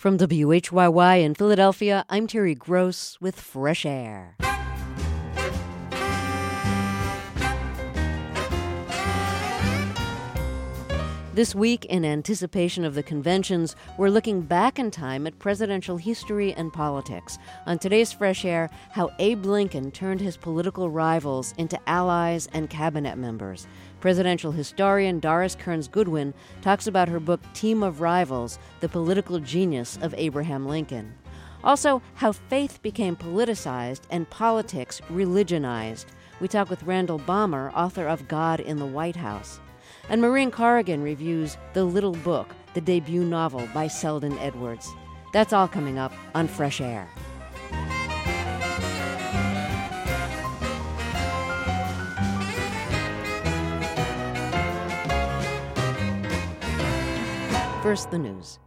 From WHYY in Philadelphia, I'm Terry Gross with Fresh Air. This week, in anticipation of the conventions, we're looking back in time at presidential history and politics. On today's Fresh Air, how Abe Lincoln turned his political rivals into allies and cabinet members. Presidential historian Doris Kearns Goodwin talks about her book Team of Rivals, The Political Genius of Abraham Lincoln. Also, how faith became politicized and politics religionized. We talk with Randall Balmer, author of God in the White House. And Maureen Corrigan reviews The Little Book, the debut novel by Selden Edwards. That's all coming up on Fresh Air. First, the news.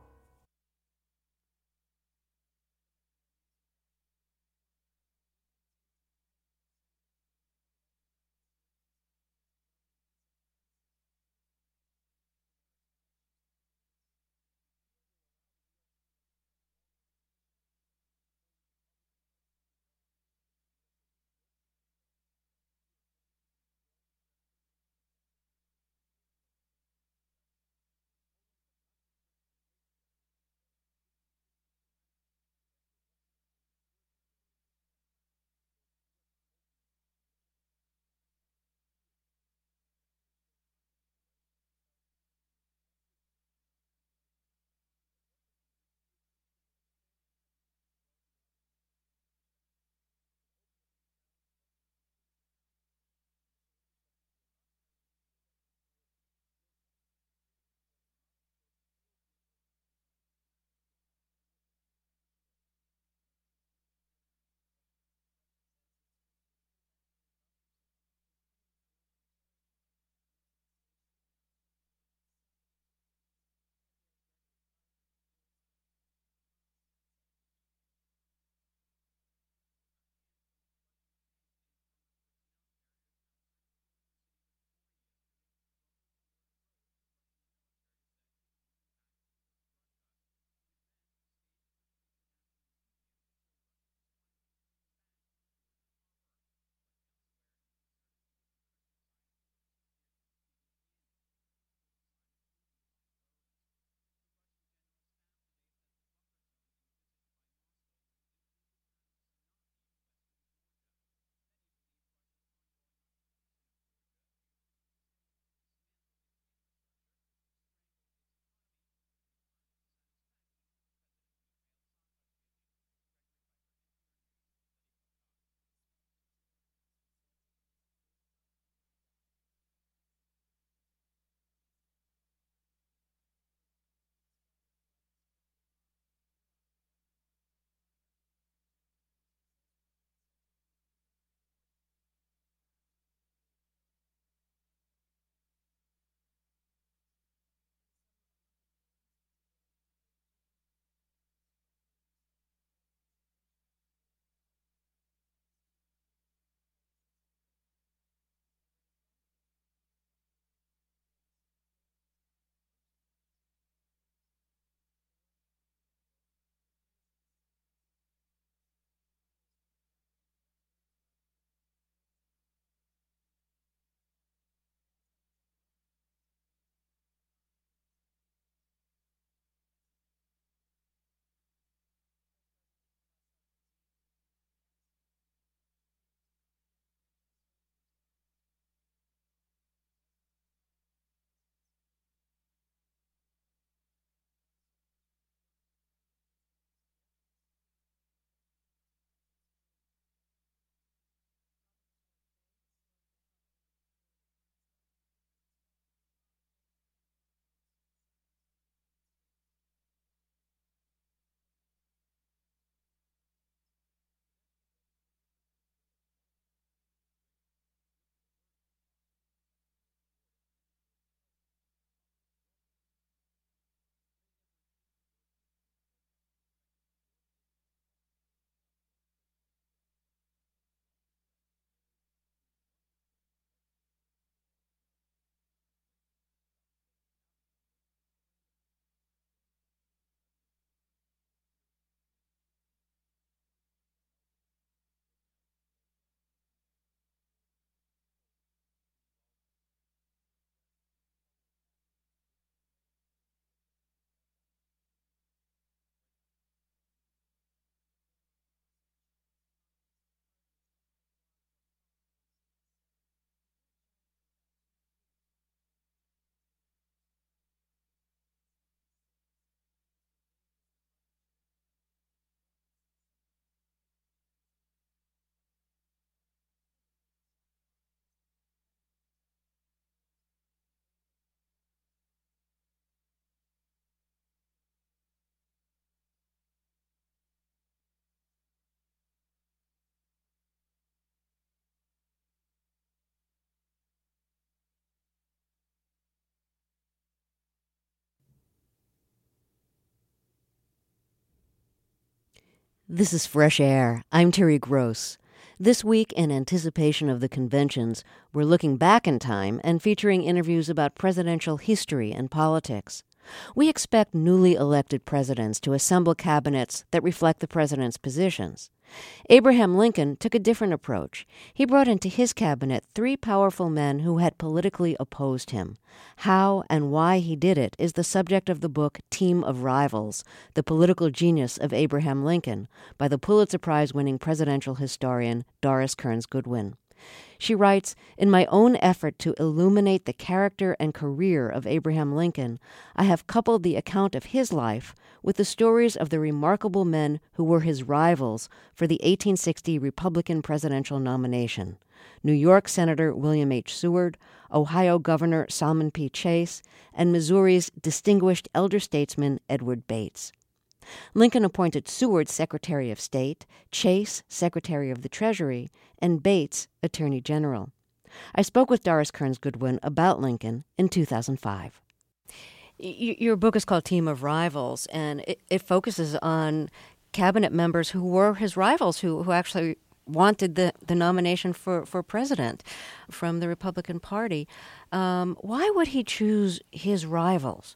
This is Fresh Air. I'm Terry Gross. This week, in anticipation of the conventions, we're looking back in time and featuring interviews about presidential history and politics. We expect newly elected presidents to assemble cabinets that reflect the president's positions. Abraham Lincoln took a different approach. He brought into his cabinet three powerful men who had politically opposed him. How and why he did it is the subject of the book Team of Rivals, The Political Genius of Abraham Lincoln, by the Pulitzer Prize-winning presidential historian Doris Kearns Goodwin. She writes, "In my own effort to illuminate the character and career of Abraham Lincoln, I have coupled the account of his life with the stories of the remarkable men who were his rivals for the 1860 Republican presidential nomination: New York Senator William H. Seward, Ohio Governor Salmon P. Chase, and Missouri's distinguished elder statesman Edward Bates. Lincoln appointed Seward Secretary of State, Chase Secretary of the Treasury, and Bates Attorney General." I spoke with Doris Kearns Goodwin about Lincoln in 2005. Your book is called Team of Rivals, and it focuses on cabinet members who were his rivals, who actually wanted the nomination for president from the Republican Party. Why would he choose his rivals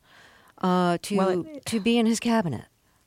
to be in his cabinet?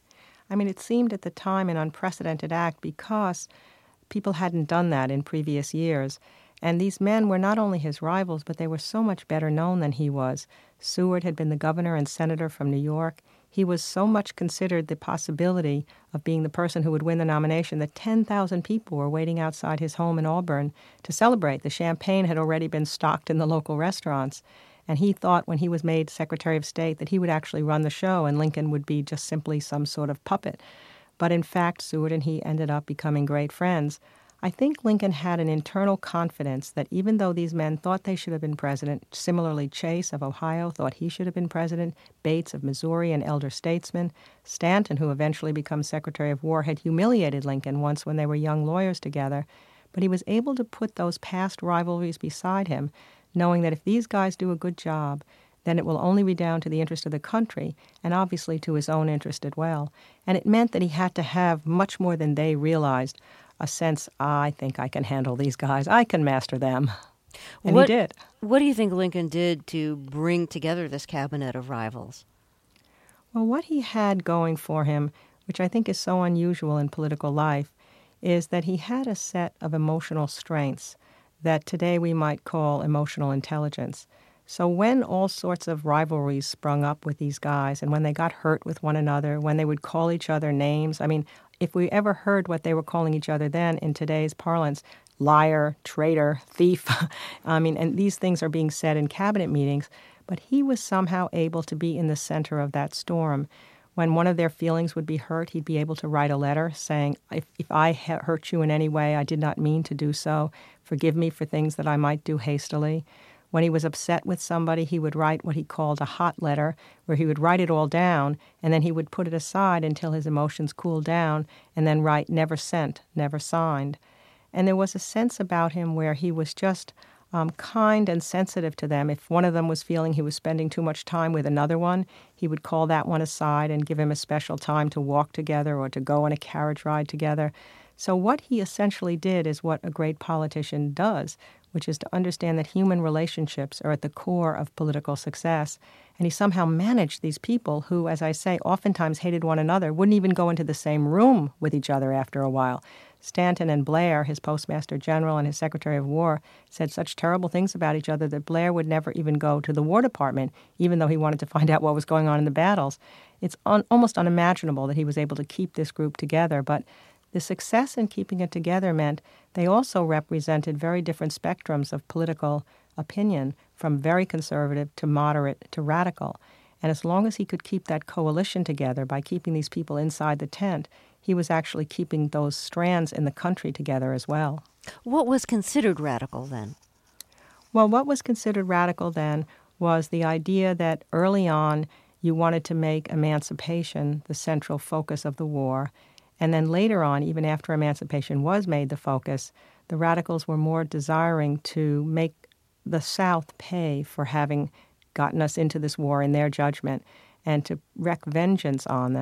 I mean, it seemed at the time an unprecedented act because people hadn't done that in previous years. And these men were not only his rivals, but they were so much better known than he was. Seward had been the governor and senator from New York. He was so much considered the possibility of being the person who would win the nomination that 10,000 people were waiting outside his home in Auburn to celebrate. The champagne had already been stocked in the local restaurants. And he thought when he was made Secretary of State that he would actually run the show and Lincoln would be just simply some sort of puppet. But in fact, Seward and he ended up becoming great friends. I think Lincoln had an internal confidence that even though these men thought they should have been president, similarly Chase of Ohio thought he should have been president, Bates of Missouri, an elder statesman, Stanton, who eventually becomes Secretary of War, had humiliated Lincoln once when they were young lawyers together. But he was able to put those past rivalries beside him, knowing that if these guys do a good job, then it will only redound to the interest of the country and obviously to his own interest as well. And it meant that he had to have much more than they realized, a sense, I think I can handle these guys, I can master them. And he did. What do you think Lincoln did to bring together this cabinet of rivals? Well, what he had going for him, which I think is so unusual in political life, is that he had a set of emotional strengths that today we might call emotional intelligence. So when all sorts of rivalries sprung up with these guys and when they got hurt with one another, when they would call each other names, I mean, if we ever heard what they were calling each other then in today's parlance, liar, traitor, thief, I mean, and these things are being said in cabinet meetings, but he was somehow able to be in the center of that storm. When one of their feelings would be hurt, he'd be able to write a letter saying, if I hurt you in any way, I did not mean to do so. Forgive me for things that I might do hastily. When he was upset with somebody, he would write what he called a hot letter, where he would write it all down, and then he would put it aside until his emotions cooled down, and then write never sent, never signed. And there was a sense about him where he was just kind and sensitive to them. If one of them was feeling he was spending too much time with another one, he would call that one aside and give him a special time to walk together or to go on a carriage ride together. So what he essentially did is what a great politician does, which is to understand that human relationships are at the core of political success. And he somehow managed these people who, as I say, oftentimes hated one another, wouldn't even go into the same room with each other after a while. Stanton and Blair, his Postmaster General and his Secretary of War, said such terrible things about each other that Blair would never even go to the War Department, even though he wanted to find out what was going on in the battles. It's almost unimaginable that he was able to keep this group together, but the success in keeping it together meant they also represented very different spectrums of political opinion, from very conservative to moderate to radical. And as long as he could keep that coalition together by keeping these people inside the tent, he was actually keeping those strands in the country together as well. What was considered radical then? Well, what was considered radical then was the idea that early on you wanted to make emancipation the central focus of the war. And then later on, even after emancipation was made the focus, the radicals were more desiring to make the South pay for having gotten us into this war in their judgment and to wreak vengeance on them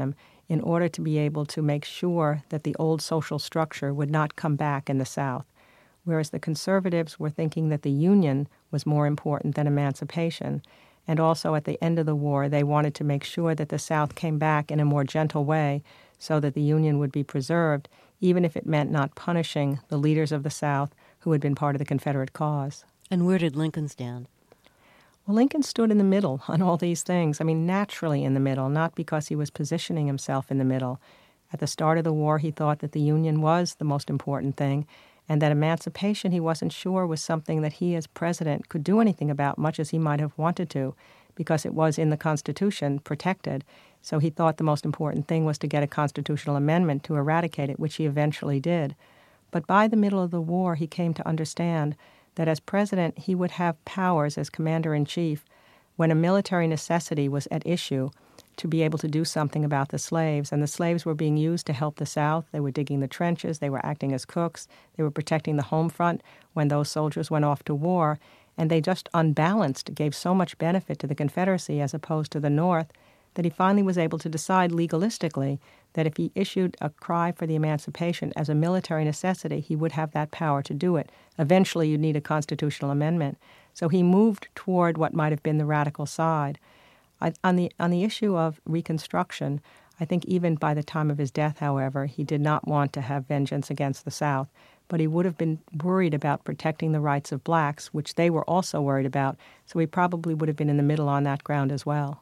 in order to be able to make sure that the old social structure would not come back in the South. Whereas the conservatives were thinking that the Union was more important than emancipation. And also at the end of the war, they wanted to make sure that the South came back in a more gentle way so that the Union would be preserved, even if it meant not punishing the leaders of the South who had been part of the Confederate cause. And where did Lincoln stand? Well, Lincoln stood in the middle on all these things. I mean, naturally in the middle, not because he was positioning himself in the middle. At the start of the war, he thought that the Union was the most important thing, and that emancipation, he wasn't sure, was something that he as president could do anything about, much as he might have wanted to, because it was in the Constitution protected. So he thought the most important thing was to get a constitutional amendment to eradicate it, which he eventually did. But by the middle of the war, he came to understand that as president, he would have powers as commander-in-chief when a military necessity was at issue to be able to do something about the slaves. And the slaves were being used to help the South. They were digging the trenches. They were acting as cooks. They were protecting the home front when those soldiers went off to war. And they just unbalanced, gave so much benefit to the Confederacy as opposed to the North, that he finally was able to decide legalistically that if he issued a cry for the emancipation as a military necessity, he would have that power to do it. Eventually, you'd need a constitutional amendment. So he moved toward what might have been the radical side. On the issue of Reconstruction, I think even by the time of his death, however, he did not want to have vengeance against the South, but he would have been worried about protecting the rights of blacks, which they were also worried about, so he probably would have been in the middle on that ground as well.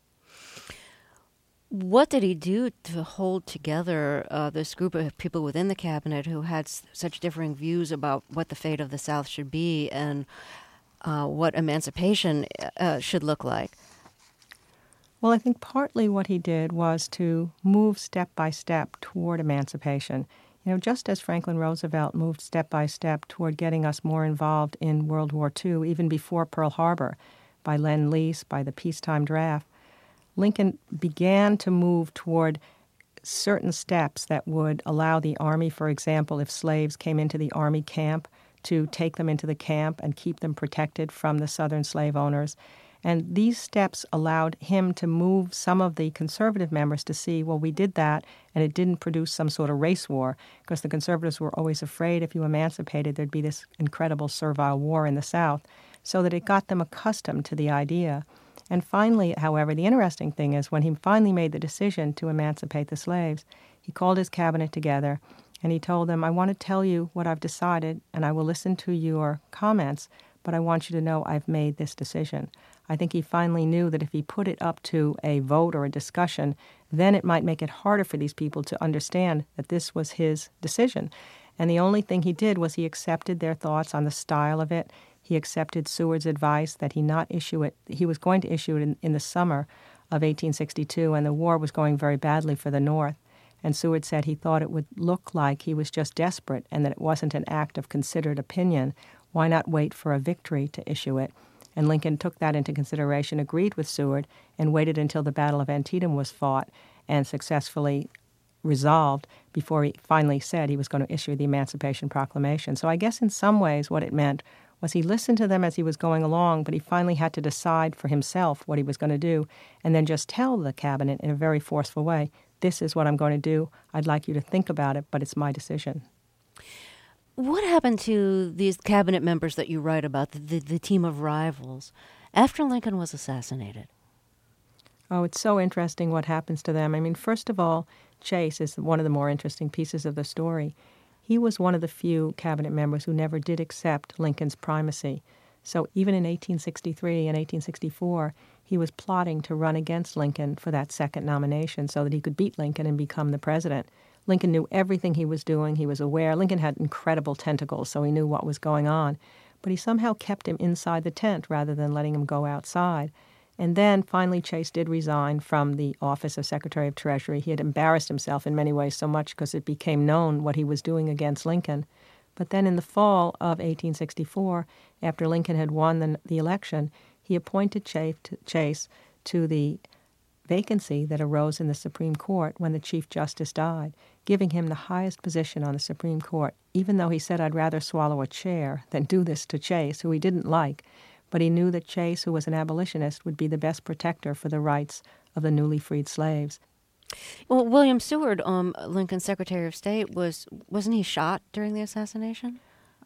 What did he do to hold together this group of people within the cabinet who had such differing views about what the fate of the South should be and what emancipation should look like? Well, I think partly what he did was to move step by step toward emancipation. You know, just as Franklin Roosevelt moved step by step toward getting us more involved in World War II, even before Pearl Harbor, by Lend-Lease, by the peacetime draft, Lincoln began to move toward certain steps that would allow the Army, for example, if slaves came into the Army camp, to take them into the camp and keep them protected from the Southern slave owners. And these steps allowed him to move some of the conservative members to see, well, we did that, and it didn't produce some sort of race war, because the conservatives were always afraid if you emancipated, there'd be this incredible servile war in the South, so that it got them accustomed to the idea. And finally, however, the interesting thing is when he finally made the decision to emancipate the slaves, he called his cabinet together, and he told them, I want to tell you what I've decided, and I will listen to your comments, but I want you to know I've made this decision. I think he finally knew that if he put it up to a vote or a discussion, then it might make it harder for these people to understand that this was his decision. And the only thing he did was he accepted their thoughts on the style of it. He accepted Seward's advice that he not issue it. He was going to issue it in the summer of 1862, and the war was going very badly for the North. And Seward said he thought it would look like he was just desperate and that it wasn't an act of considered opinion. Why not wait for a victory to issue it? And Lincoln took that into consideration, agreed with Seward, and waited until the Battle of Antietam was fought and successfully resolved before he finally said he was going to issue the Emancipation Proclamation. So I guess in some ways what it meant was he listened to them as he was going along, but he finally had to decide for himself what he was going to do and then just tell the cabinet in a very forceful way, this is what I'm going to do. I'd like you to think about it, but it's my decision. What happened to these cabinet members that you write about, the team of rivals, after Lincoln was assassinated? Oh, it's so interesting what happens to them. I mean, first of all, Chase is one of the more interesting pieces of the story. He was one of the few cabinet members who never did accept Lincoln's primacy. So even in 1863 and 1864, he was plotting to run against Lincoln for that second nomination so that he could beat Lincoln and become the president. Lincoln knew everything he was doing. He was aware. Lincoln had incredible tentacles, so he knew what was going on. But he somehow kept him inside the tent rather than letting him go outside. And then finally Chase did resign from the office of Secretary of Treasury. He had embarrassed himself in many ways so much because it became known what he was doing against Lincoln. But then in the fall of 1864, after Lincoln had won the election, he appointed Chase to the vacancy that arose in the Supreme Court when the Chief Justice died, giving him the highest position on the Supreme Court, even though he said, I'd rather swallow a chair than do this to Chase, who he didn't like. But he knew that Chase, who was an abolitionist, would be the best protector for the rights of the newly freed slaves. Well, William Seward, Lincoln's Secretary of State, wasn't he shot during the assassination?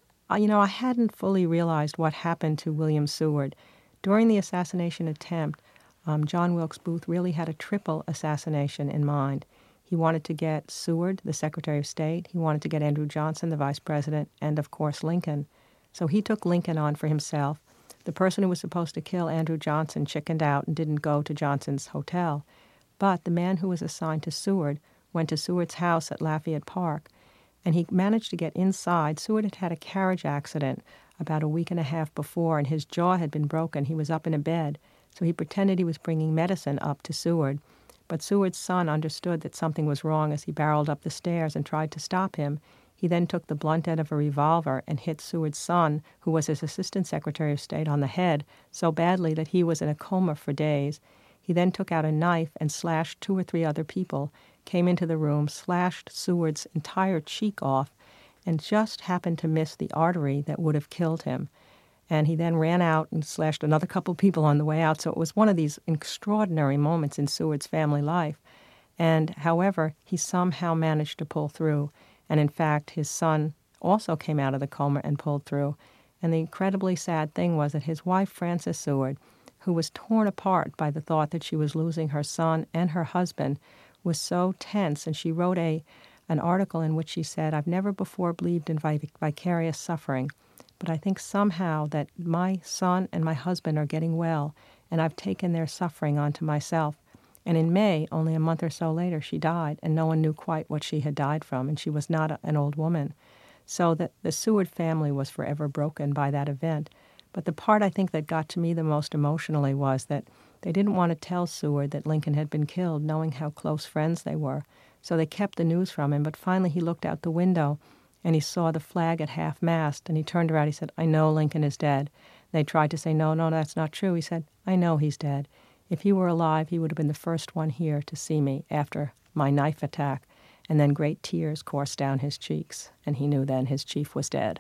I hadn't fully realized what happened to William Seward. During the assassination attempt, John Wilkes Booth really had a triple assassination in mind. He wanted to get Seward, the Secretary of State, he wanted to get Andrew Johnson, the Vice President, and of course Lincoln. So he took Lincoln on for himself. The person who was supposed to kill Andrew Johnson chickened out and didn't go to Johnson's hotel. But the man who was assigned to Seward went to Seward's house at Lafayette Park, and he managed to get inside. Seward had had a carriage accident about a week and a half before, and his jaw had been broken. He was up in a bed, so he pretended he was bringing medicine up to Seward. But Seward's son understood that something was wrong as he barreled up the stairs and tried to stop him. He then took the blunt end of a revolver and hit Seward's son, who was his Assistant Secretary of State, on the head so badly that he was in a coma for days. He then took out a knife and slashed 2 or 3 other people, came into the room, slashed Seward's entire cheek off, and just happened to miss the artery that would have killed him. And he then ran out and slashed another couple people on the way out. So it was one of these extraordinary moments in Seward's family life. And however, he somehow managed to pull through. And in fact, his son also came out of the coma and pulled through. And the incredibly sad thing was that his wife, Frances Seward, who was torn apart by the thought that she was losing her son and her husband, was so tense. And she wrote an article in which she said, "I've never before believed in vicarious suffering, but I think somehow that my son and my husband are getting well, and I've taken their suffering onto myself." And in May, only a month or so later, she died, and no one knew quite what she had died from, and she was not an old woman. So that the Seward family was forever broken by that event. But the part I think that got to me the most emotionally was that they didn't want to tell Seward that Lincoln had been killed, knowing how close friends they were. So they kept the news from him, but finally he looked out the window and he saw the flag at half-mast, and he turned around. He said, "I know Lincoln is dead." They tried to say, no, that's not true. He said, "I know he's dead. If he were alive, he would have been the first one here to see me after my knife attack." And then great tears coursed down his cheeks, and he knew then his chief was dead.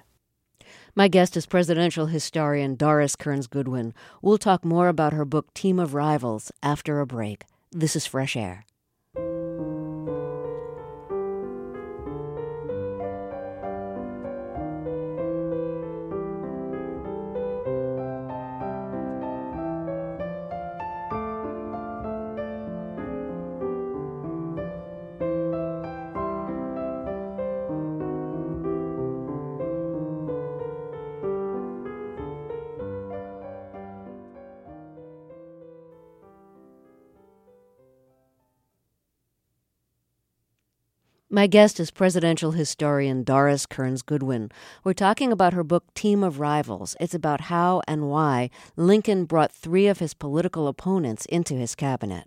My guest is presidential historian Doris Kearns Goodwin. We'll talk more about her book, Team of Rivals, after a break. This is Fresh Air. My guest is presidential historian Doris Kearns Goodwin. We're talking about her book, Team of Rivals. It's about how and why Lincoln brought 3 of his political opponents into his cabinet.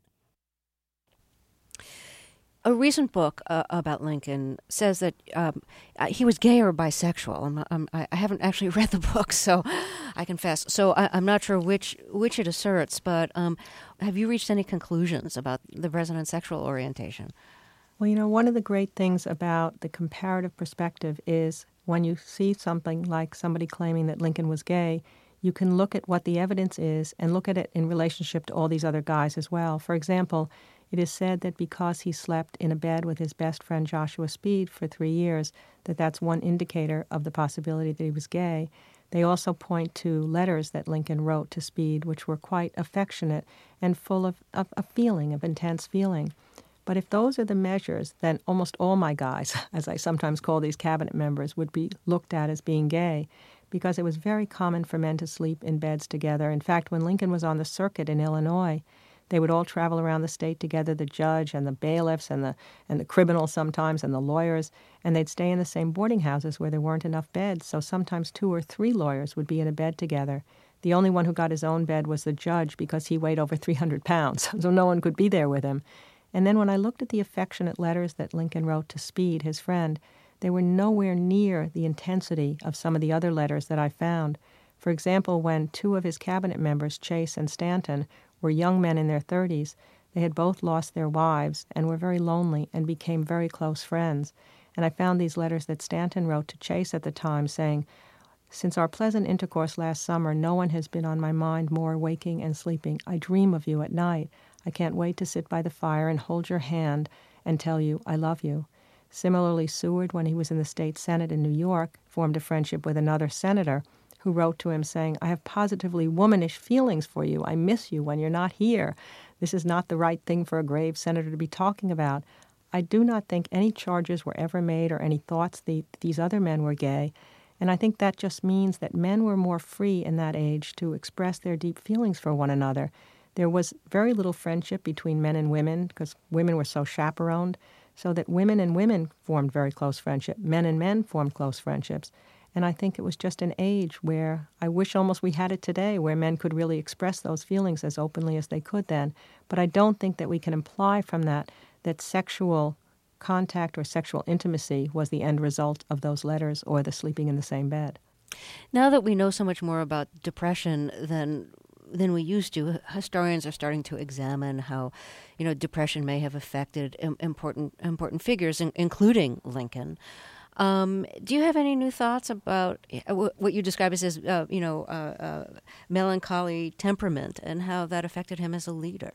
A recent book about Lincoln says that he was gay or bisexual. I haven't actually read the book, so I confess. So I'm not sure which it asserts, but have you reached any conclusions about the president's sexual orientation? Well, one of the great things about the comparative perspective is when you see something like somebody claiming that Lincoln was gay, you can look at what the evidence is and look at it in relationship to all these other guys as well. For example, it is said that because he slept in a bed with his best friend Joshua Speed for 3 years, that's one indicator of the possibility that he was gay. They also point to letters that Lincoln wrote to Speed, which were quite affectionate and full of a feeling, of intense feeling. But if those are the measures, then almost all my guys, as I sometimes call these cabinet members, would be looked at as being gay, because it was very common for men to sleep in beds together. In fact, when Lincoln was on the circuit in Illinois, they would all travel around the state together, the judge and the bailiffs and the criminals sometimes and the lawyers, and they'd stay in the same boarding houses where there weren't enough beds, so sometimes 2 or 3 lawyers would be in a bed together. The only one who got his own bed was the judge because he weighed over 300 pounds, so no one could be there with him. And then when I looked at the affectionate letters that Lincoln wrote to Speed, his friend, they were nowhere near the intensity of some of the other letters that I found. For example, when 2 of his cabinet members, Chase and Stanton, were young men in their 30s, they had both lost their wives and were very lonely and became very close friends. And I found these letters that Stanton wrote to Chase at the time saying, "Since our pleasant intercourse last summer, no one has been on my mind more waking and sleeping. I dream of you at night. I can't wait to sit by the fire and hold your hand and tell you I love you. Similarly, Seward, when he was in the state Senate in New York, formed a friendship with another senator who wrote to him saying, I have positively womanish feelings for you. I miss you when you're not here. This is not the right thing for a grave senator to be talking about. I do not think any charges were ever made or any thoughts these other men were gay. And I think that just means that men were more free in that age to express their deep feelings for one another. There was very little friendship between men and women because women were so chaperoned, so that women and women formed very close friendship. Men and men formed close friendships. And I think it was just an age where I wish almost we had it today, where men could really express those feelings as openly as they could then. But I don't think that we can imply from that sexual contact or sexual intimacy was the end result of those letters or the sleeping in the same bed. Now that we know so much more about depression than we used to, historians are starting to examine how, depression may have affected important figures, including Lincoln. Do you have any new thoughts about what you describe as melancholy temperament and how that affected him as a leader?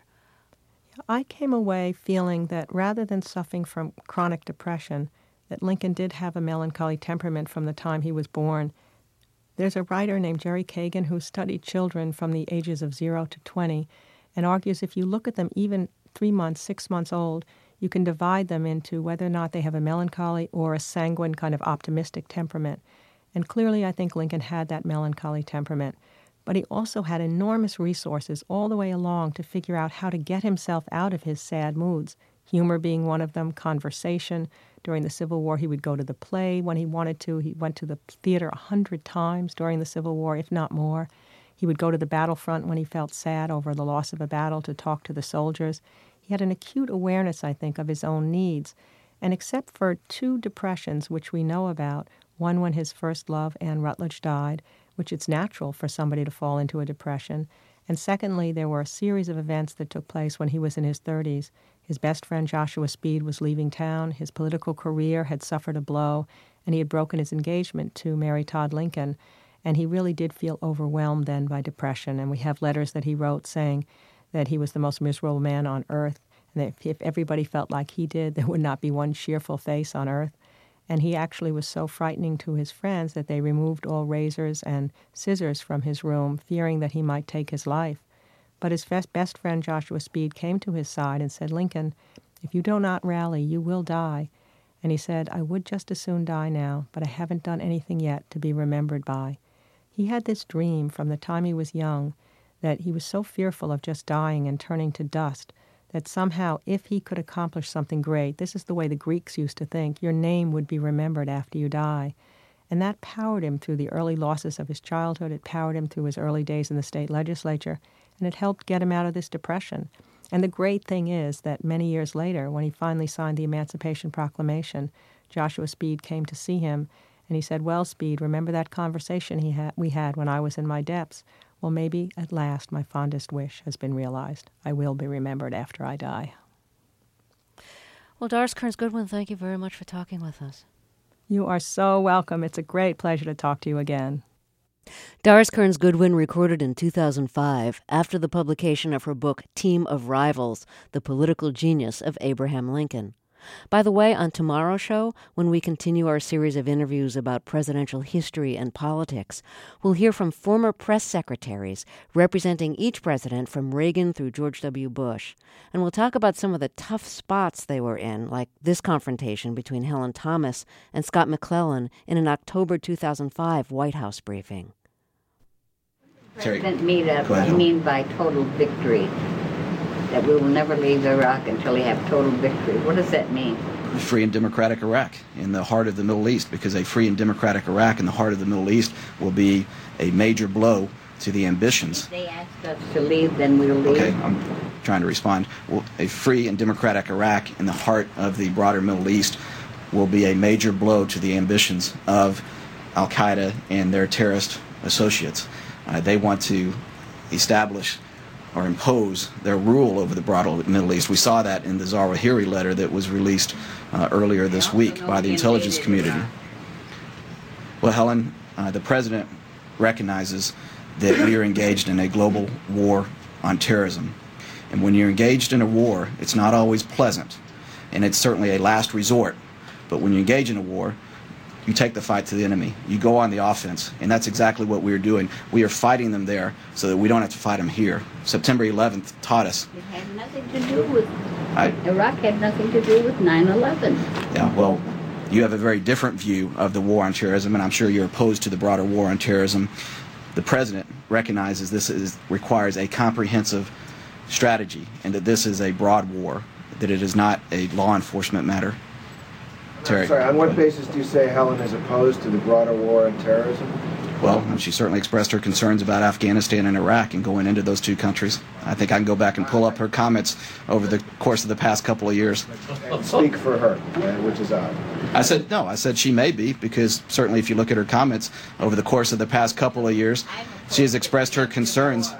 I came away feeling that rather than suffering from chronic depression, that Lincoln did have a melancholy temperament from the time he was born. There's a writer named Jerry Kagan who studied children from the ages of 0 to 20 and argues if you look at them even 3 months, 6 months old, you can divide them into whether or not they have a melancholy or a sanguine kind of optimistic temperament. And clearly I think Lincoln had that melancholy temperament. But he also had enormous resources all the way along to figure out how to get himself out of his sad moods, humor being one of them, conversation. During the Civil War, he would go to the play when he wanted to. He went to the theater 100 times during the Civil War, if not more. He would go to the battlefront when he felt sad over the loss of a battle to talk to the soldiers. He had an acute awareness, I think, of his own needs. And except for 2 depressions, which we know about, one when his first love, Anne Rutledge, died, which it's natural for somebody to fall into a depression. And secondly, there were a series of events that took place when he was in his 30s. His best friend Joshua Speed was leaving town. His political career had suffered a blow, and he had broken his engagement to Mary Todd Lincoln. And he really did feel overwhelmed then by depression. And we have letters that he wrote saying that he was the most miserable man on earth, and that if everybody felt like he did, there would not be one cheerful face on earth. And he actually was so frightening to his friends that they removed all razors and scissors from his room, fearing that he might take his life. But his best friend Joshua Speed came to his side and said, Lincoln, if you do not rally, you will die. And he said, I would just as soon die now, but I haven't done anything yet to be remembered by. He had this dream from the time he was young that he was so fearful of just dying and turning to dust that somehow if he could accomplish something great, this is the way the Greeks used to think, your name would be remembered after you die. And that powered him through the early losses of his childhood. It powered him through his early days in the state legislature, and it helped get him out of this depression. And the great thing is that many years later, when he finally signed the Emancipation Proclamation, Joshua Speed came to see him, and he said, well, Speed, remember that conversation we had when I was in my depths? Well, maybe at last my fondest wish has been realized. I will be remembered after I die. Well, Doris Kearns Goodwin, thank you very much for talking with us. You are so welcome. It's a great pleasure to talk to you again. Doris Kearns Goodwin recorded in 2005 after the publication of her book Team of Rivals, The Political Genius of Abraham Lincoln. By the way, on tomorrow's show, when we continue our series of interviews about presidential history and politics, we'll hear from former press secretaries representing each president from Reagan through George W. Bush. And we'll talk about some of the tough spots they were in, like this confrontation between Helen Thomas and Scott McClellan in an October 2005 White House briefing. President you mean by total victory? That we will never leave Iraq until we have total victory. What does that mean? Free and democratic Iraq in the heart of the Middle East, because a free and democratic Iraq in the heart of the Middle East will be a major blow to the ambitions. If they ask us to leave, then we'll leave. Okay, I'm trying to respond. Well, a free and democratic Iraq in the heart of the broader Middle East will be a major blow to the ambitions of Al-Qaeda and their terrorist associates. They want to establish or impose their rule over the broader Middle East. We saw that in the Zawahiri letter that was released earlier this week by the intelligence community. Well, Helen, the president recognizes that we are engaged in a global war on terrorism. And when you're engaged in a war, it's not always pleasant, and it's certainly a last resort. But when you engage in a war, you take the fight to the enemy. You go on the offense, and that's exactly what we're doing. We are fighting them there so that we don't have to fight them here. September 11th taught us. It had nothing to do with, Iraq had nothing to do with 9/11. Yeah, well, you have a very different view of the war on terrorism, and I'm sure you're opposed to the broader war on terrorism. The president recognizes requires a comprehensive strategy, and that this is a broad war, that it is not a law enforcement matter. Terry. Sorry, on what basis do you say Helen is opposed to the broader war on terrorism? Well, she certainly expressed her concerns about Afghanistan and Iraq and going into those two countries. I think I can go back and pull up her comments over the course of the past couple of years. And speak for her, which is odd. I said she may be, because certainly if you look at her comments over the course of the past couple of years, she has expressed her concerns.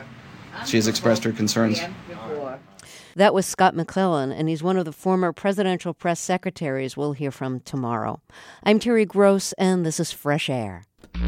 That was Scott McClellan, and he's one of the former presidential press secretaries we'll hear from tomorrow. I'm Terry Gross, and this is Fresh Air.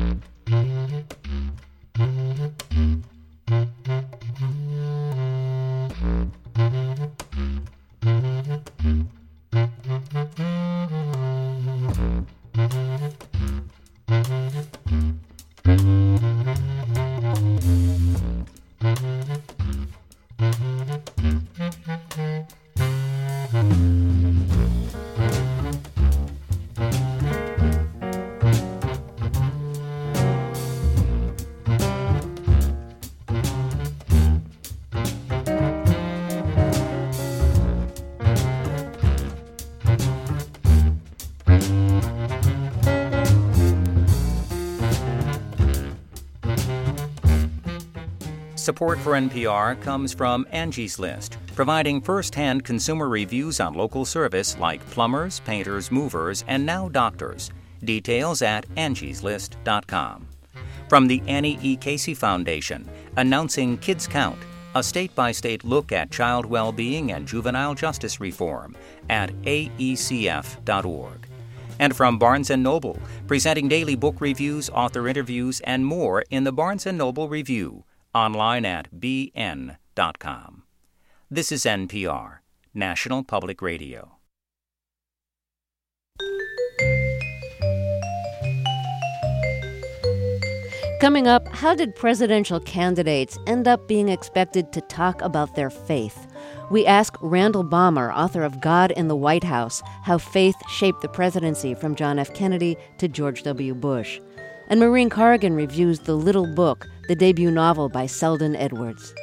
Support for NPR comes from Angie's List, providing first-hand consumer reviews on local service like plumbers, painters, movers, and now doctors. Details at angieslist.com. From the Annie E. Casey Foundation, announcing Kids Count, a state-by-state look at child well-being and juvenile justice reform at aecf.org. And from Barnes & Noble, presenting daily book reviews, author interviews, and more in the Barnes & Noble Review, online at bn.com. This is NPR, National Public Radio. Coming up, how did presidential candidates end up being expected to talk about their faith? We ask Randall Balmer, author of God in the White House, how faith shaped the presidency from John F. Kennedy to George W. Bush. And Maureen Corrigan reviews The Little Book, the debut novel by Selden Edwards.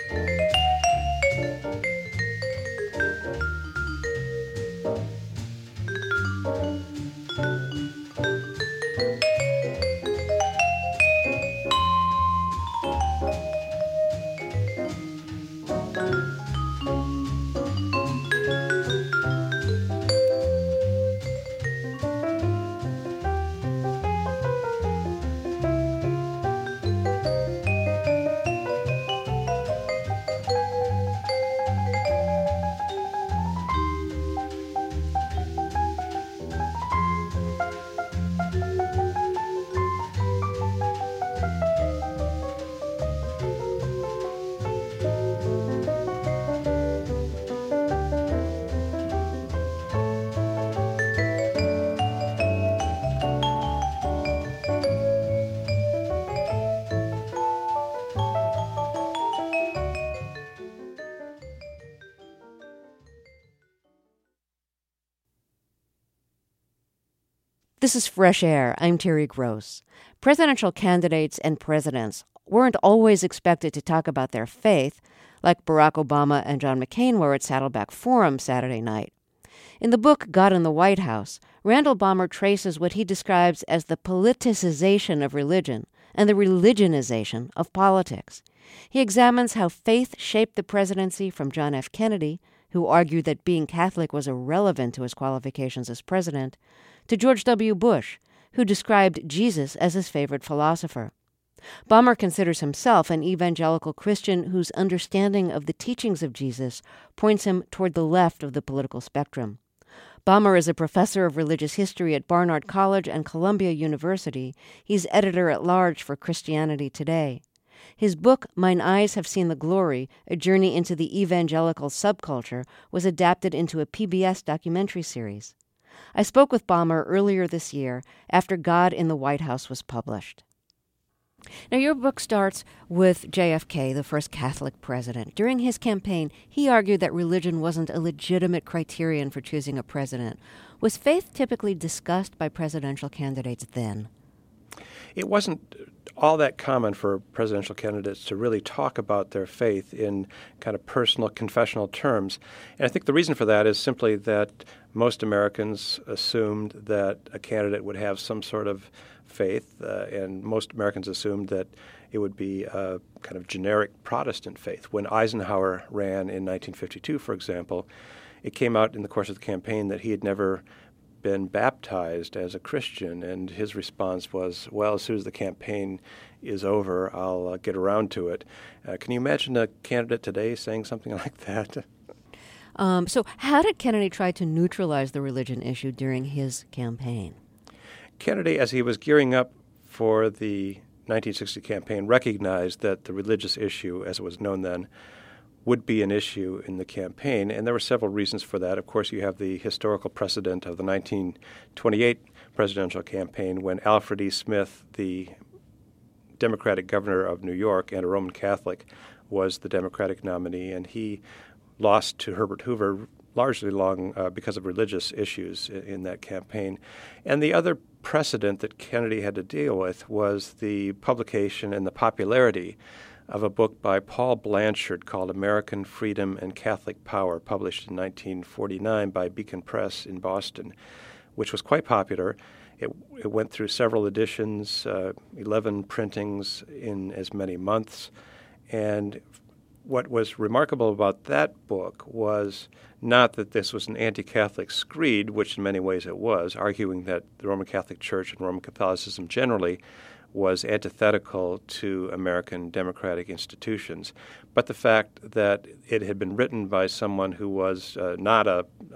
This is Fresh Air. I'm Terry Gross. Presidential candidates and presidents weren't always expected to talk about their faith, like Barack Obama and John McCain were at Saddleback Forum Saturday night. In the book God in the White House, Randall Balmer traces what he describes as the politicization of religion and the religionization of politics. He examines how faith shaped the presidency from John F. Kennedy, who argued that being Catholic was irrelevant to his qualifications as president, to George W. Bush, who described Jesus as his favorite philosopher. Balmer considers himself an evangelical Christian whose understanding of the teachings of Jesus points him toward the left of the political spectrum. Balmer is a professor of religious history at Barnard College and Columbia University. He's editor-at-large for Christianity Today. His book, Mine Eyes Have Seen the Glory, A Journey into the Evangelical Subculture, was adapted into a PBS documentary series. I spoke with Ballmer earlier this year after God in the White House was published. Now, your book starts with JFK, the first Catholic president. During his campaign, he argued that religion wasn't a legitimate criterion for choosing a president. Was faith typically discussed by presidential candidates then? It wasn't all that common for presidential candidates to really talk about their faith in kind of personal, confessional terms. And I think the reason for that is simply that most Americans assumed that a candidate would have some sort of faith, and most Americans assumed that it would be a kind of generic Protestant faith. When Eisenhower ran in 1952, for example, it came out in the course of the campaign that he had never been baptized as a Christian, and his response was, well, as soon as the campaign is over, I'll get around to it. Can you imagine a candidate today saying something like that? So how did Kennedy try to neutralize the religion issue during his campaign? Kennedy, as he was gearing up for the 1960 campaign, recognized that the religious issue, as it was known then, would be an issue in the campaign, and there were several reasons for that. Of course, you have the historical precedent of the 1928 presidential campaign when Alfred E. Smith, the Democratic governor of New York and a Roman Catholic, was the Democratic nominee, and he lost to Herbert Hoover largely because of religious issues in that campaign. And the other precedent that Kennedy had to deal with was the publication and the popularity of a book by Paul Blanchard called American Freedom and Catholic Power, published in 1949 by Beacon Press in Boston, which was quite popular. It went through several editions, 11 printings in as many months. And what was remarkable about that book was not that this was an anti-Catholic screed, which in many ways it was, arguing that the Roman Catholic Church and Roman Catholicism generally was antithetical to American democratic institutions, but the fact that it had been written by someone who was not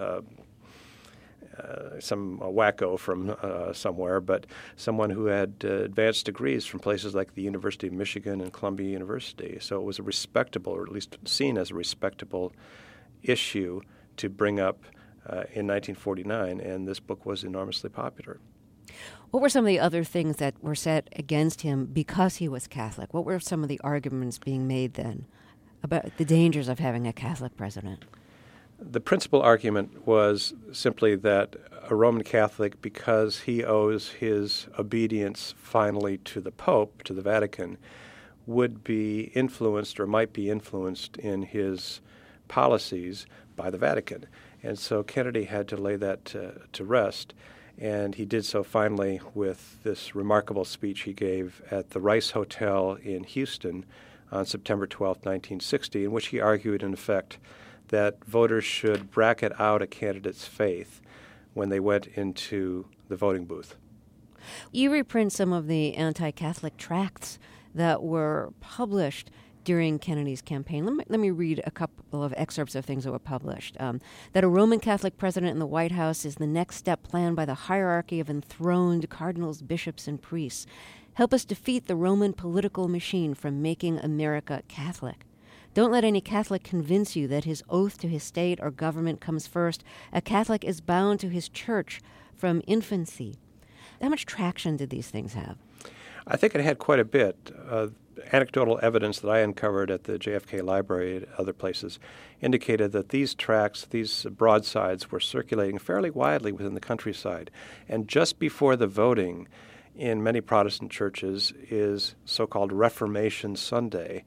some wacko from somewhere, but someone who had advanced degrees from places like the University of Michigan and Columbia University. So it was a respectable, or at least seen as a respectable issue to bring up in 1949, and this book was enormously popular. What were some of the other things that were set against him because he was Catholic? What were some of the arguments being made then about the dangers of having a Catholic president? The principal argument was simply that a Roman Catholic, because he owes his obedience finally to the Pope, to the Vatican, would be influenced or might be influenced in his policies by the Vatican. And so Kennedy had to lay that to rest. And he did so finally with this remarkable speech he gave at the Rice Hotel in Houston on September 12, 1960, in which he argued, in effect, that voters should bracket out a candidate's faith when they went into the voting booth. You reprint some of the anti-Catholic tracts that were published during Kennedy's campaign. Let me read a couple of excerpts of things that were published. That a Roman Catholic president in the White House is the next step planned by the hierarchy of enthroned cardinals, bishops, and priests. Help us defeat the Roman political machine from making America Catholic. Don't let any Catholic convince you that his oath to his state or government comes first. A Catholic is bound to his church from infancy. How much traction did these things have? I think it had quite a bit. Anecdotal evidence that I uncovered at the JFK Library and other places indicated that these tracts, these broadsides, were circulating fairly widely within the countryside. And just before the voting in many Protestant churches is so-called Reformation Sunday,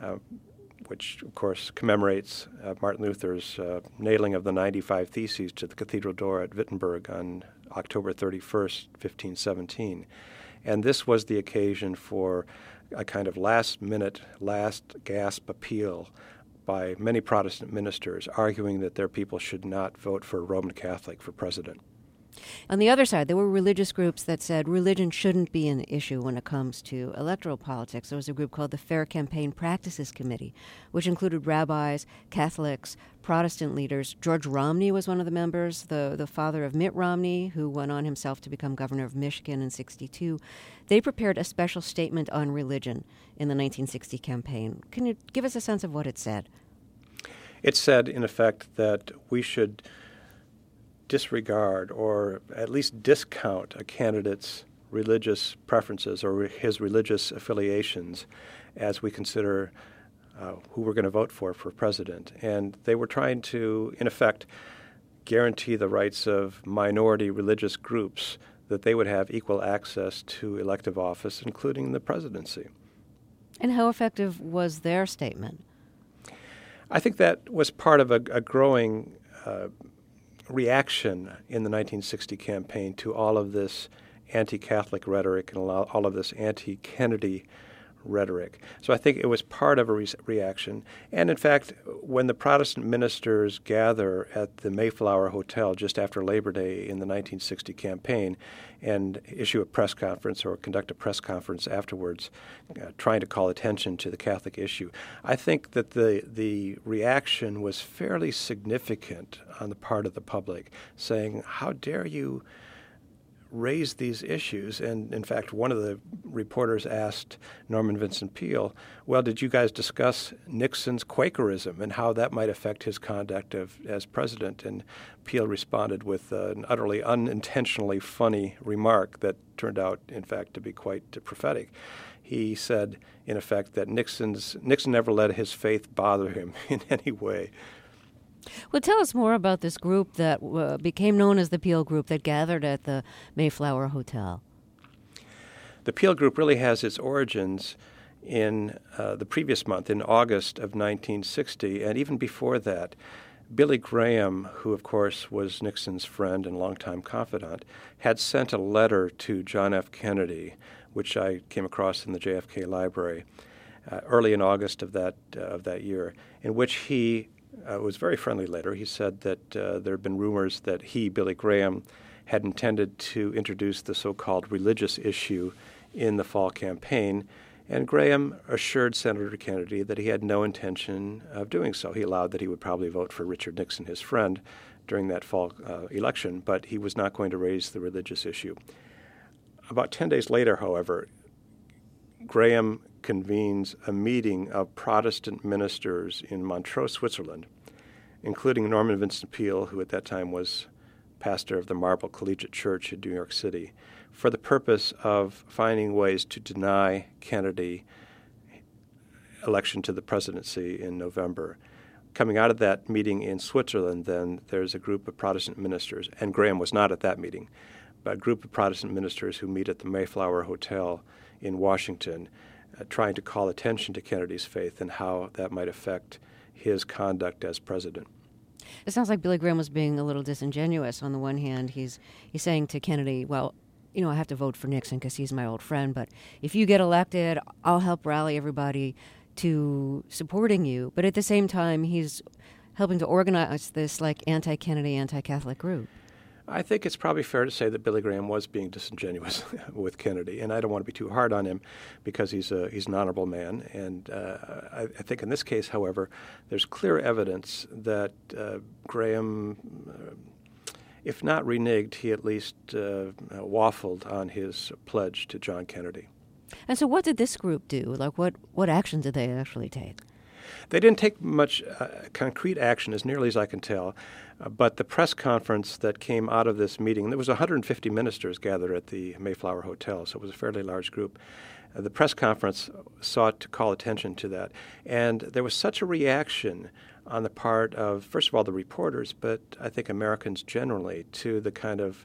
which, of course, commemorates Martin Luther's nailing of the 95 Theses to the cathedral door at Wittenberg on October 31st, 1517. And this was the occasion for a kind of last-minute, last-gasp appeal by many Protestant ministers arguing that their people should not vote for a Roman Catholic for president. On the other side, there were religious groups that said religion shouldn't be an issue when it comes to electoral politics. There was a group called the Fair Campaign Practices Committee, which included rabbis, Catholics, Protestant leaders. George Romney was one of the members, the father of Mitt Romney, who went on himself to become governor of Michigan in '62. They prepared a special statement on religion in the 1960 campaign. Can you give us a sense of what it said? It said, in effect, that we should disregard or at least discount a candidate's religious preferences or his religious affiliations as we consider who we're going to vote for president. And they were trying to, in effect, guarantee the rights of minority religious groups that they would have equal access to elective office, including the presidency. And how effective was their statement? I think that was part of a growing reaction in the 1960 campaign to all of this anti-Catholic rhetoric and all of this anti-Kennedy rhetoric. So I think it was part of a reaction. And in fact, when the Protestant ministers gather at the Mayflower Hotel just after Labor Day in the 1960 campaign and issue a press conference or conduct a press conference afterwards, trying to call attention to the Catholic issue, I think that the reaction was fairly significant on the part of the public, saying, how dare you raise these issues? And in fact, one of the reporters asked Norman Vincent Peale, well, did you guys discuss Nixon's Quakerism and how that might affect his conduct as president? And Peale responded with an utterly unintentionally funny remark that turned out, in fact, to be quite prophetic. He said, in effect, that Nixon never let his faith bother him in any way. Well, tell us more about this group that became known as the Peale Group that gathered at the Mayflower Hotel. The Peale Group really has its origins in the previous month, in August of 1960, and even before that. Billy Graham, who of course was Nixon's friend and longtime confidant, had sent a letter to John F. Kennedy, which I came across in the JFK library early in August of that year, in which he it was a very friendly letter. He said that there had been rumors that he, Billy Graham, had intended to introduce the so-called religious issue in the fall campaign, and Graham assured Senator Kennedy that he had no intention of doing so. He allowed that he would probably vote for Richard Nixon, his friend, during that fall election, but he was not going to raise the religious issue. About 10 days later, however, Graham convenes a meeting of Protestant ministers in Montreux, Switzerland, including Norman Vincent Peale, who at that time was pastor of the Marble Collegiate Church in New York City, for the purpose of finding ways to deny Kennedy election to the presidency in November. Coming out of that meeting in Switzerland, then, there's a group of Protestant ministers, and Graham was not at that meeting, but a group of Protestant ministers who meet at the Mayflower Hotel in Washington, trying to call attention to Kennedy's faith and how that might affect his conduct as president. It sounds like Billy Graham was being a little disingenuous. On the one hand, he's saying to Kennedy, well, you know, I have to vote for Nixon because he's my old friend, but if you get elected, I'll help rally everybody to supporting you. But at the same time, he's helping to organize this like anti-Kennedy, anti-Catholic group. I think it's probably fair to say that Billy Graham was being disingenuous with Kennedy, and I don't want to be too hard on him because he's an honorable man. And I think in this case, however, there's clear evidence that Graham, if not reneged, he at least waffled on his pledge to John Kennedy. And so what did this group do? Like what action did they actually take? They didn't take much concrete action, as nearly as I can tell, but the press conference that came out of this meeting, there was 150 ministers gathered at the Mayflower Hotel, so it was a fairly large group. The press conference sought to call attention to that, and there was such a reaction on the part of, first of all, the reporters, but I think Americans generally, to the kind of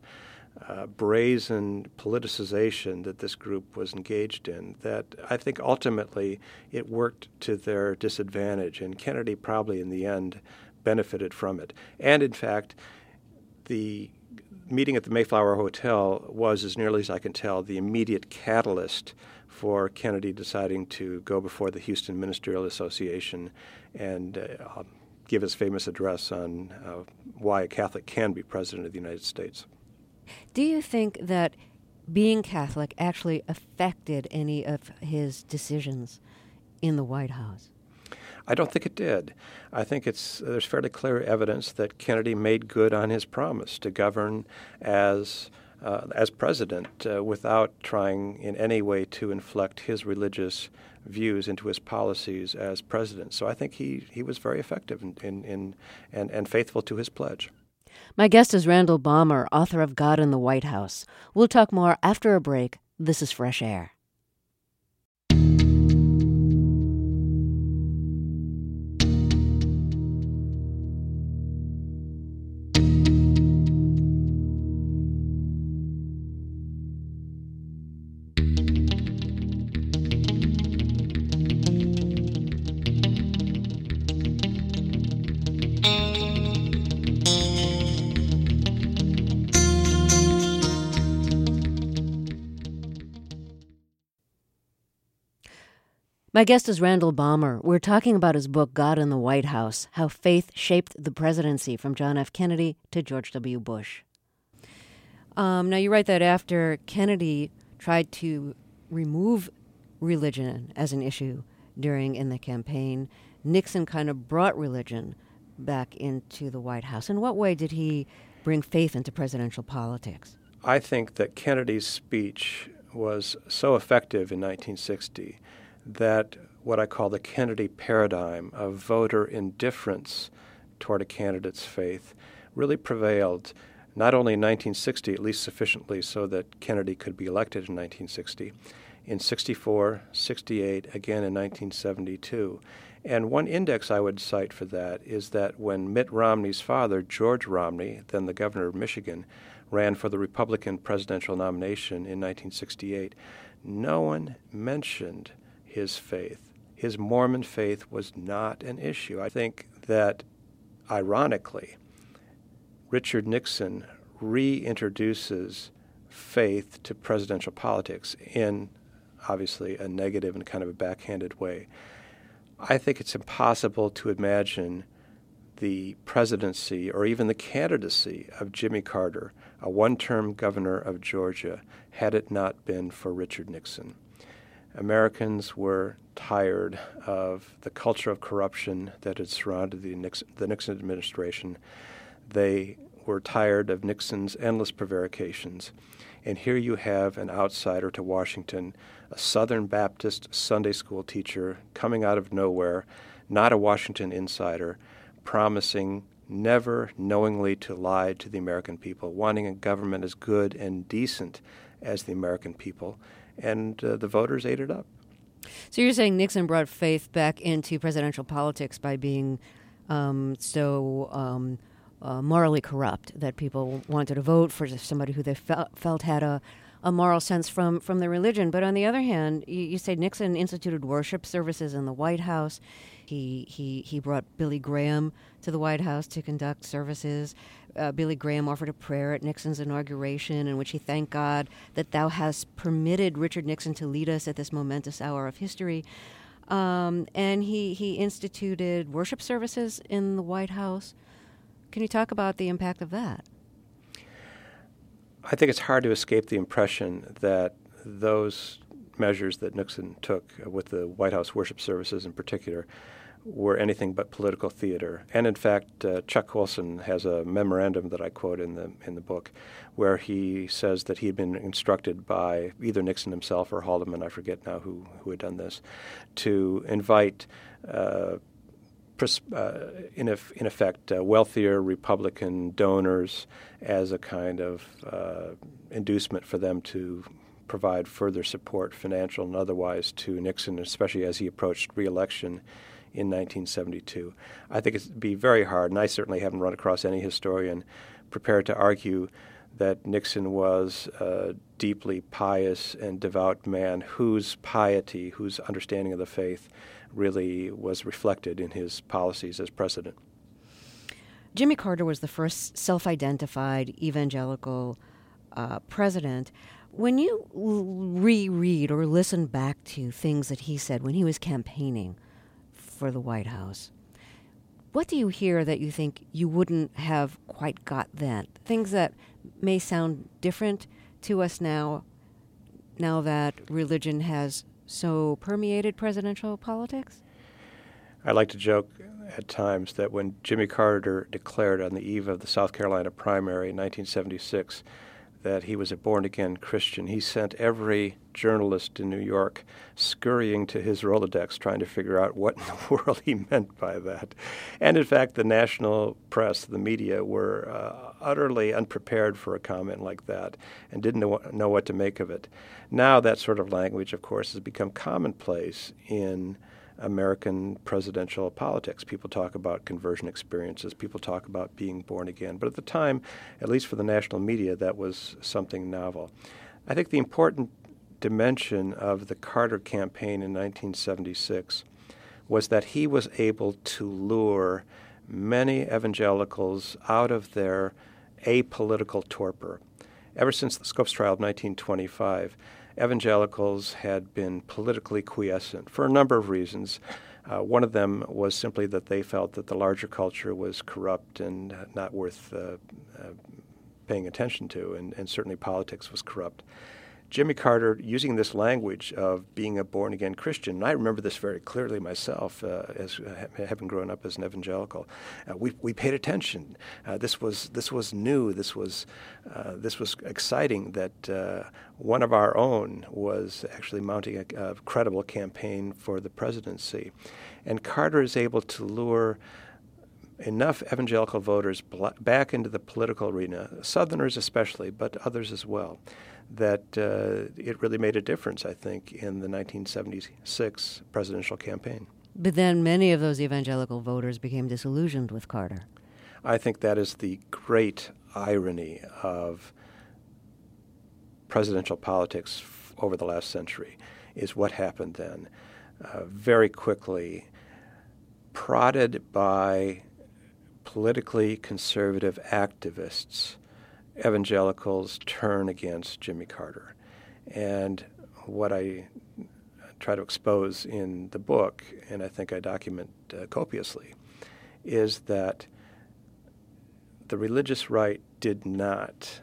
brazen politicization that this group was engaged in, that I think ultimately it worked to their disadvantage, and Kennedy probably in the end benefited from it. And in fact, the meeting at the Mayflower Hotel was, as nearly as I can tell, the immediate catalyst for Kennedy deciding to go before the Houston Ministerial Association and give his famous address on why a Catholic can be president of the United States. Do you think that being Catholic actually affected any of his decisions in the White House? I don't think it did. I think there's fairly clear evidence that Kennedy made good on his promise to govern as president without trying in any way to inflect his religious views into his policies as president. So I think he was very effective and faithful to his pledge. My guest is Randall Balmer, author of God in the White House. We'll talk more after a break. This is Fresh Air. My guest is Randall Balmer. We're talking about his book, God in the White House, How Faith Shaped the Presidency from John F. Kennedy to George W. Bush. Now, you write that after Kennedy tried to remove religion as an issue in the campaign, Nixon kind of brought religion back into the White House. In what way did he bring faith into presidential politics? I think that Kennedy's speech was so effective in 1960 that what I call the Kennedy paradigm of voter indifference toward a candidate's faith really prevailed, not only in 1960, at least sufficiently so that Kennedy could be elected in 1960, in 64, 68, again in 1972. And one index I would cite for that is that when Mitt Romney's father, George Romney, then the governor of Michigan, ran for the Republican presidential nomination in 1968, no one mentioned his faith. His Mormon faith was not an issue. I think that, ironically, Richard Nixon reintroduces faith to presidential politics in, obviously, a negative and kind of a backhanded way. I think it's impossible to imagine the presidency or even the candidacy of Jimmy Carter, a one-term governor of Georgia, had it not been for Richard Nixon. Americans were tired of the culture of corruption that had surrounded the Nixon administration. They were tired of Nixon's endless prevarications. And here you have an outsider to Washington, a Southern Baptist Sunday school teacher coming out of nowhere, not a Washington insider, promising never knowingly to lie to the American people, wanting a government as good and decent as the American people. And the voters ate it up. So you're saying Nixon brought faith back into presidential politics by being so morally corrupt that people wanted to vote for somebody who they felt had a moral sense from their religion. But on the other hand, you say Nixon instituted worship services in the White House. He brought Billy Graham to the White House to conduct services. Billy Graham offered a prayer at Nixon's inauguration in which he thanked God that thou hast permitted Richard Nixon to lead us at this momentous hour of history. And he instituted worship services in the White House. Can you talk about the impact of that? I think it's hard to escape the impression that those measures that Nixon took with the White House worship services in particular were anything but political theater. And in fact, Chuck Colson has a memorandum that I quote in the book where he says that he had been instructed by either Nixon himself or Haldeman, I forget now who had done this, to invite in effect, wealthier Republican donors as a kind of inducement for them to provide further support, financial and otherwise, to Nixon, especially as he approached re-election in 1972. I think it'd be very hard, and I certainly haven't run across any historian prepared to argue that Nixon was a deeply pious and devout man whose piety, whose understanding of the faith really was reflected in his policies as president. Jimmy Carter was the first self-identified evangelical president. When you reread or listen back to things that he said when he was campaigning for the White House, what do you hear that you think you wouldn't have quite got then? Things that may sound different to us now that religion has so permeated presidential politics? I like to joke at times that when Jimmy Carter declared on the eve of the South Carolina primary in 1976 that he was a born-again Christian, he sent every journalist in New York scurrying to his Rolodex trying to figure out what in the world he meant by that. And in fact, the national press, the media, were utterly unprepared for a comment like that and didn't know what to make of it. Now that sort of language, of course, has become commonplace in American presidential politics. People talk about conversion experiences. People talk about being born again. But at the time, at least for the national media, that was something novel. I think the important dimension of the Carter campaign in 1976 was that he was able to lure many evangelicals out of their apolitical torpor. Ever since the Scopes trial of 1925, evangelicals had been politically quiescent for a number of reasons. One of them was simply that they felt that the larger culture was corrupt and not worth paying attention to, and certainly politics was corrupt. Jimmy Carter, using this language of being a born-again Christian, and I remember this very clearly myself, as having grown up as an evangelical. We paid attention. This was new. This was exciting. That one of our own was actually mounting a credible campaign for the presidency, and Carter is able to lure enough evangelical voters back into the political arena, Southerners especially, but others as well, that it really made a difference, I think, in the 1976 presidential campaign. But then many of those evangelical voters became disillusioned with Carter. I think that is the great irony of presidential politics over the last century, is what happened then. Very quickly, prodded by politically conservative activists, evangelicals turn against Jimmy Carter. And what I try to expose in the book, and I think I document copiously, is that the religious right did not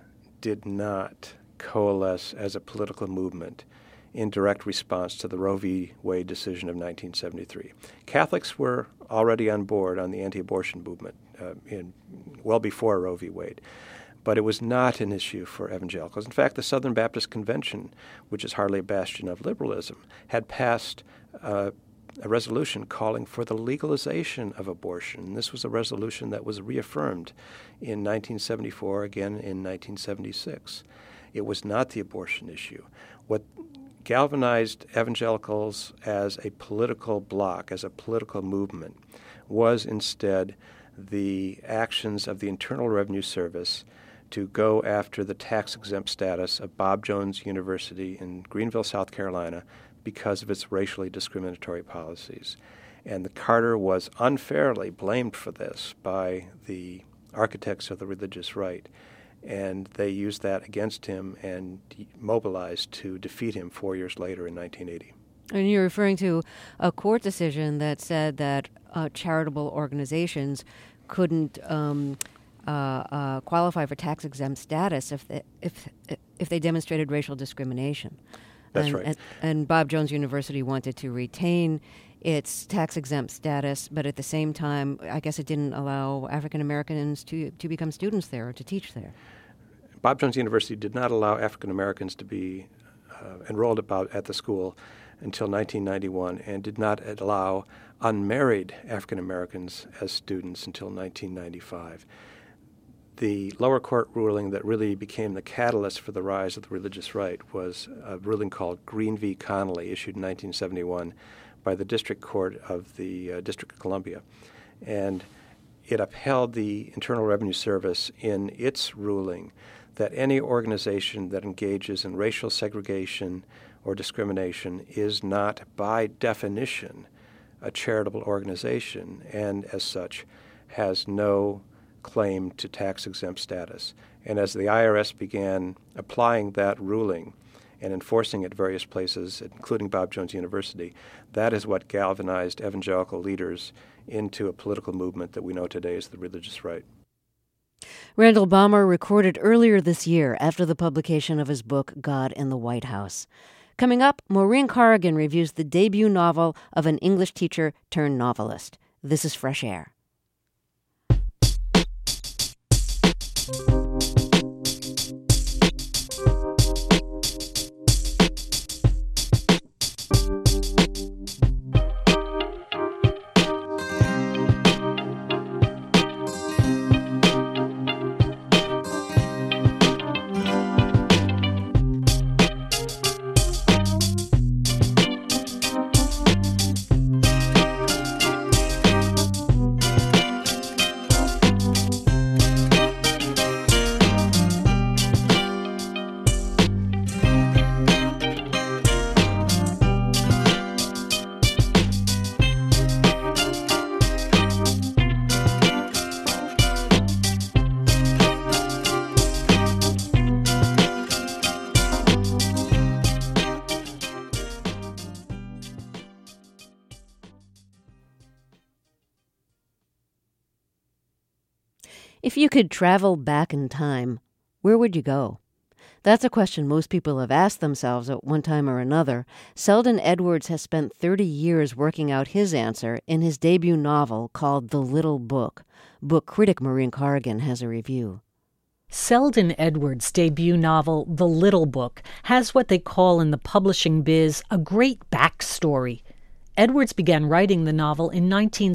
coalesce as a political movement in direct response to the Roe v. Wade decision of 1973. Catholics were already on board on the anti-abortion movement well before Roe v. Wade. But it was not an issue for evangelicals. In fact, the Southern Baptist Convention, which is hardly a bastion of liberalism, had passed a resolution calling for the legalization of abortion. This was a resolution that was reaffirmed in 1974, again in 1976. It was not the abortion issue. What galvanized evangelicals as a political bloc, as a political movement, was instead the actions of the Internal Revenue Service to go after the tax-exempt status of Bob Jones University in Greenville, South Carolina, because of its racially discriminatory policies. And the Carter was unfairly blamed for this by the architects of the religious right, and they used that against him and mobilized to defeat him 4 years later in 1980. And you're referring to a court decision that said that charitable organizations couldn't qualify for tax-exempt status if they demonstrated racial discrimination. That's right. And Bob Jones University wanted to retain its tax-exempt status, but at the same time, I guess it didn't allow African Americans to become students there or to teach there. Bob Jones University did not allow African Americans to be enrolled at the school until 1991, and did not allow unmarried African Americans as students until 1995. The lower court ruling that really became the catalyst for the rise of the religious right was a ruling called Green v. Connolly, issued in 1971 by the District Court of the District of Columbia. And it upheld the Internal Revenue Service in its ruling that any organization that engages in racial segregation or discrimination is not, by definition, a charitable organization, and as such has no claim to tax-exempt status. And as the IRS began applying that ruling and enforcing it various places, including Bob Jones University, that is what galvanized evangelical leaders into a political movement that we know today as the religious right. Randall Balmer recorded earlier this year after the publication of his book, God in the White House. Coming up, Maureen Corrigan reviews the debut novel of an English teacher turned novelist. This is Fresh Air. If you could travel back in time, where would you go? That's a question most people have asked themselves at one time or another. Selden Edwards has spent 30 years working out his answer in his debut novel called The Little Book. Book critic Maureen Corrigan has a review. Selden Edwards' debut novel, The Little Book, has what they call in the publishing biz a great backstory. Edwards began writing the novel in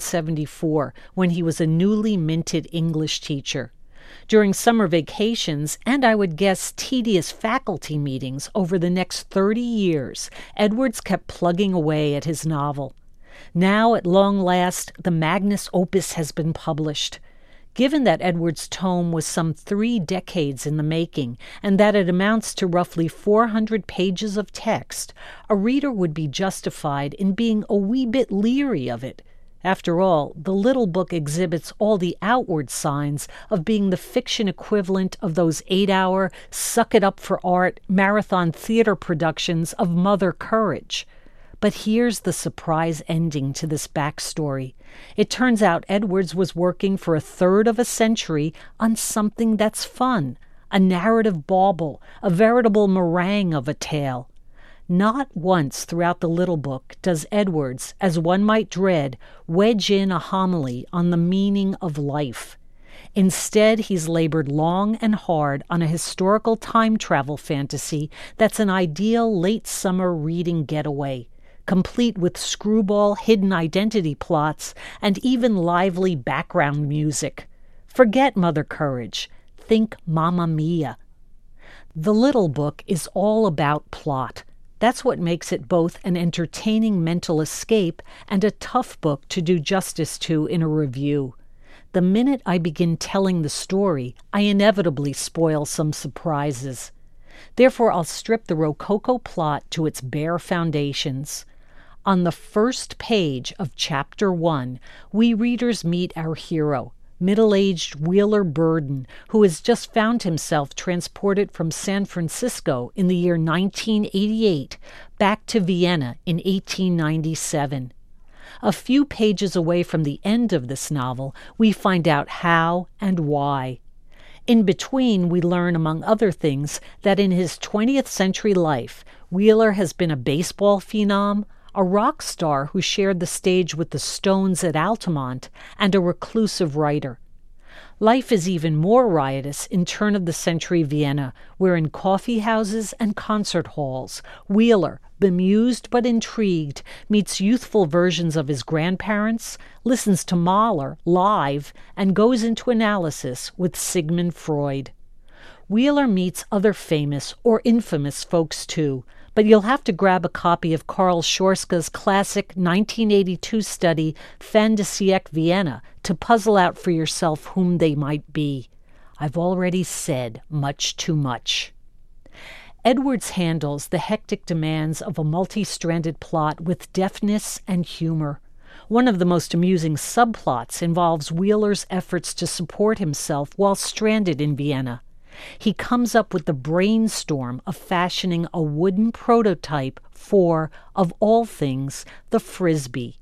1974 when he was a newly minted English teacher. During summer vacations, and I would guess tedious faculty meetings over the next 30 years, Edwards kept plugging away at his novel. Now, at long last, the magnus opus has been published. Given that Edwards' tome was some 3 decades in the making, and that it amounts to roughly 400 pages of text, a reader would be justified in being a wee bit leery of it. After all, The Little Book exhibits all the outward signs of being the fiction equivalent of those 8-hour, suck-it-up-for-art marathon theater productions of Mother Courage. But here's the surprise ending to this backstory. It turns out Edwards was working for a third of a century on something that's fun, a narrative bauble, a veritable meringue of a tale. Not once throughout The Little Book does Edwards, as one might dread, wedge in a homily on the meaning of life. Instead, he's labored long and hard on a historical time travel fantasy that's an ideal late summer reading getaway, complete with screwball hidden identity plots and even lively background music. Forget Mother Courage. Think Mamma Mia. The Little Book is all about plot. That's what makes it both an entertaining mental escape and a tough book to do justice to in a review. The minute I begin telling the story, I inevitably spoil some surprises. Therefore, I'll strip the Rococo plot to its bare foundations. On the first page of Chapter 1, we readers meet our hero, middle-aged Wheeler Burden, who has just found himself transported from San Francisco in the year 1988 back to Vienna in 1897. A few pages away from the end of this novel, we find out how and why. In between, we learn, among other things, that in his 20th century life, Wheeler has been a baseball phenom, a rock star who shared the stage with the Stones at Altamont, and a reclusive writer. Life is even more riotous in turn-of-the-century Vienna, where in coffee houses and concert halls, Wheeler, bemused but intrigued, meets youthful versions of his grandparents, listens to Mahler live, and goes into analysis with Sigmund Freud. Wheeler meets other famous or infamous folks too, but you'll have to grab a copy of Karl Schorska's classic 1982 study Fin de siècle Vienna to puzzle out for yourself whom they might be. I've already said much too much. Edwards handles the hectic demands of a multi-stranded plot with deftness and humor. One of the most amusing subplots involves Wheeler's efforts to support himself while stranded in Vienna. He comes up with the brainstorm of fashioning a wooden prototype for, of all things, the Frisbee.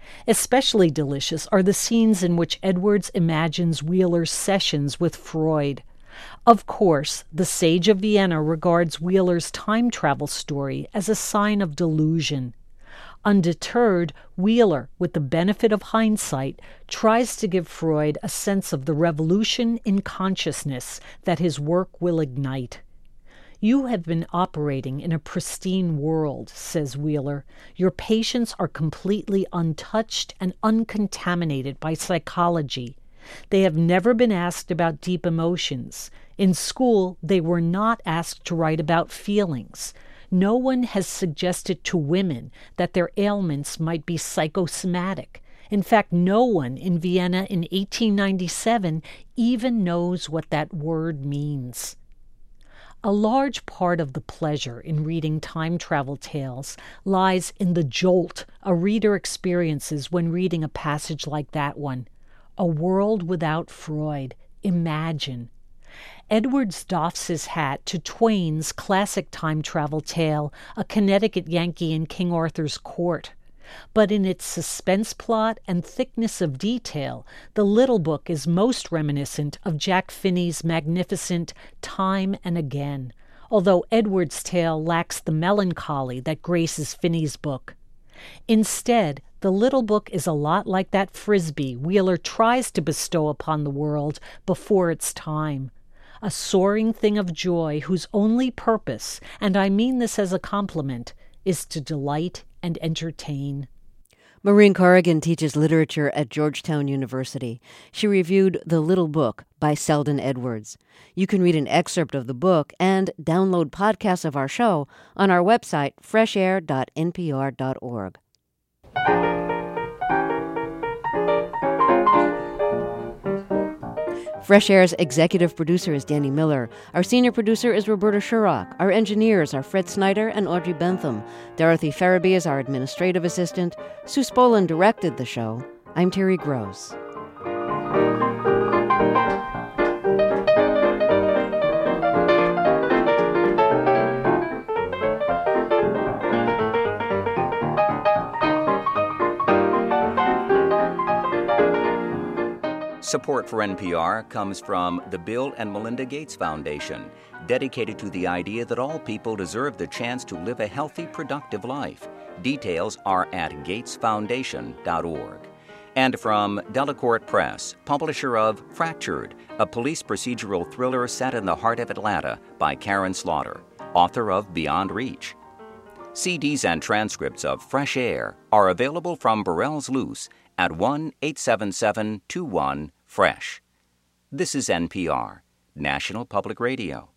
Especially delicious are the scenes in which Edwards imagines Wheeler's sessions with Freud. Of course, the sage of Vienna regards Wheeler's time travel story as a sign of delusion. Undeterred, Wheeler, with the benefit of hindsight, tries to give Freud a sense of the revolution in consciousness that his work will ignite. "You have been operating in a pristine world," says Wheeler. "Your patients are completely untouched and uncontaminated by psychology. They have never been asked about deep emotions. In school, they were not asked to write about feelings. No one has suggested to women that their ailments might be psychosomatic. In fact, no one in Vienna in 1897 even knows what that word means." A large part of the pleasure in reading time travel tales lies in the jolt a reader experiences when reading a passage like that one. A world without Freud. Imagine. Edwards doffs his hat to Twain's classic time travel tale, A Connecticut Yankee in King Arthur's Court. But in its suspense plot and thickness of detail, the little book is most reminiscent of Jack Finney's magnificent Time and Again, although Edwards' tale lacks the melancholy that graces Finney's book. Instead, the little book is a lot like that frisbee Wheeler tries to bestow upon the world before its time. A soaring thing of joy whose only purpose, and I mean this as a compliment, is to delight and entertain. Maureen Corrigan teaches literature at Georgetown University. She reviewed The Little Book by Selden Edwards. You can read an excerpt of the book and download podcasts of our show on our website, freshair.npr.org. Fresh Air's executive producer is Danny Miller. Our senior producer is Roberta Shurrock. Our engineers are Fred Snyder and Audrey Bentham. Dorothy Farabee is our administrative assistant. Sue Spolin directed the show. I'm Terry Gross. Support for NPR comes from the Bill and Melinda Gates Foundation, dedicated to the idea that all people deserve the chance to live a healthy, productive life. Details are at gatesfoundation.org. And from Delacorte Press, publisher of Fractured, a police procedural thriller set in the heart of Atlanta by Karen Slaughter, author of Beyond Reach. CDs and transcripts of Fresh Air are available from Burrell's Loose at 1-877-21-FRESH. This is NPR, National Public Radio.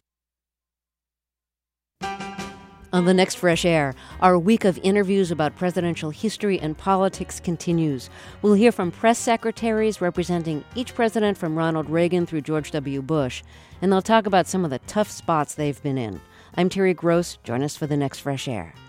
On the next Fresh Air, our week of interviews about presidential history and politics continues. We'll hear from press secretaries representing each president from Ronald Reagan through George W. Bush, and they'll talk about some of the tough spots they've been in. I'm Terry Gross. Join us for the next Fresh Air.